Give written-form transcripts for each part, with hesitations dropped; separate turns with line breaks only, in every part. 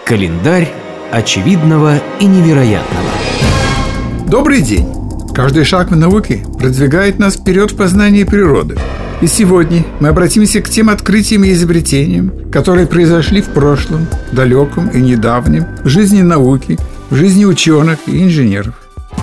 Календарь очевидного и невероятного.
Добрый день! Каждый шаг в науке продвигает нас вперед в познании природы. И сегодня мы обратимся к тем открытиям и изобретениям, которые произошли в прошлом, далеком и недавнем, в жизни науки, в жизни ученых и инженеров.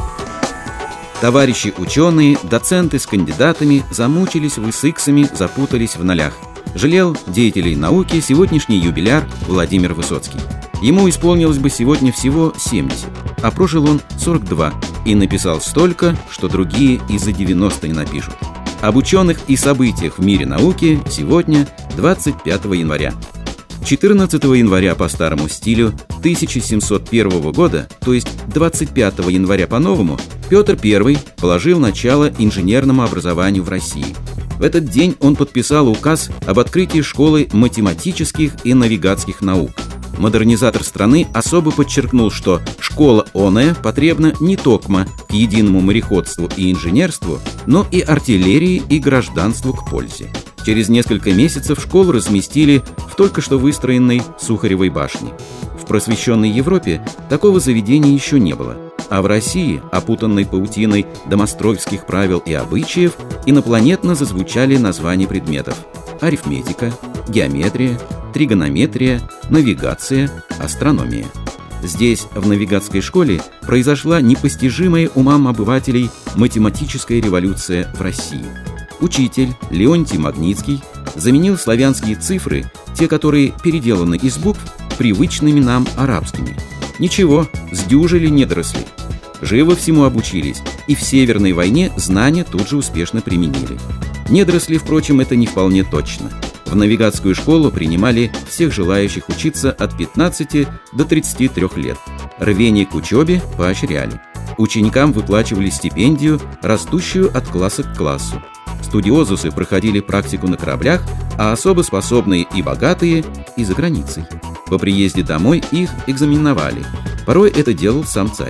Товарищи ученые, доценты с кандидатами замучились высыксами, запутались в нолях. Жалел деятелей науки сегодняшний юбиляр Владимир Высоцкий. Ему исполнилось бы сегодня всего 70, а прожил он 42 и написал столько, что другие и за 90 не напишут. Об ученых и событиях в мире науки сегодня 25 января. 14 января по старому стилю 1701 года, то есть 25 января по-новому, Петр I положил начало инженерному образованию в России. В этот день он подписал указ об открытии школы математических и навигатских наук. Модернизатор страны особо подчеркнул, что школа оная потребна не токмо к единому мореходству и инженерству, но и артиллерии и гражданству к пользе. Через несколько месяцев школу разместили в только что выстроенной Сухаревой башне. В просвещенной Европе такого заведения еще не было, а в России, опутанной паутиной домостроевских правил и обычаев, инопланетно зазвучали названия предметов: арифметика, геометрия, тригонометрия, навигация, астрономия. Здесь, в навигатской школе, произошла непостижимая умам обывателей математическая революция в России. Учитель Леонтий Магнитский заменил славянские цифры, те, которые переделаны из букв, привычными нам арабскими. Ничего, сдюжили недоросли. Живо всему обучились, и в Северной войне знания тут же успешно применили. Недоросли, впрочем, это не вполне точно. В навигатскую школу принимали всех желающих учиться от 15 до 33 лет. Рвение к учебе поощряли. Ученикам выплачивали стипендию, растущую от класса к классу. Студиозусы проходили практику на кораблях, а особо способные и богатые – и за границей. По приезде домой их экзаменовали. Порой это делал сам царь.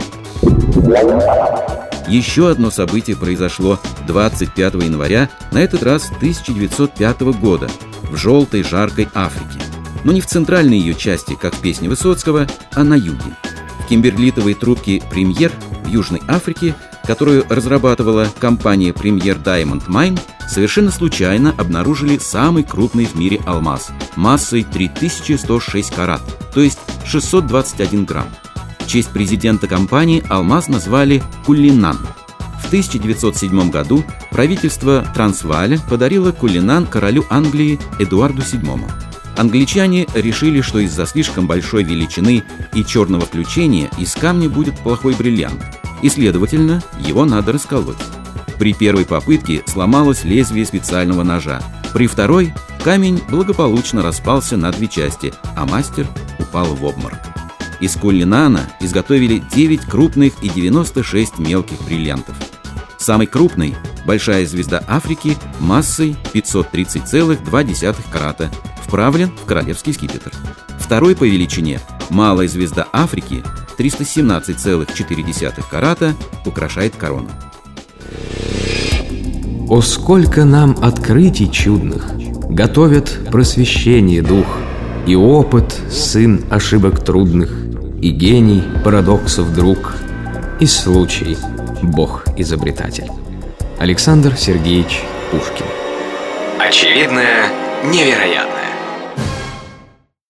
Еще одно событие произошло 25 января, на этот раз 1905 года, в желтой жаркой Африке. Но не в центральной ее части, как в песне Высоцкого, а на юге. В кимберлитовой трубке «Премьер» в Южной Африке, которую разрабатывала компания «Премьер Diamond Mine», совершенно случайно обнаружили самый крупный в мире алмаз массой 3106 карат, то есть 621 грамм. В честь президента компании алмаз назвали Кулинан. В 1907 году правительство Трансвааля подарило Кулинан королю Англии Эдуарду VII. Англичане решили, что из-за слишком большой величины и черного включения из камня будет плохой бриллиант, и, следовательно, его надо расколоть. При первой попытке сломалось лезвие специального ножа. При второй камень благополучно распался на две части, а мастер упал в обморок. Из Кулинана изготовили 9 крупных и 96 мелких бриллиантов. Самый крупный – большая звезда Африки массой 530,2 карата, вправлен в королевский скипетр. Второй по величине – малая звезда Африки 317,4 карата, украшает корону.
О, сколько нам открытий чудных готовят просвещение дух, и опыт сын ошибок трудных, и гений парадоксов друг, и случай Бог-изобретатель. Александр Сергеевич Пушкин.
Очевидное невероятно.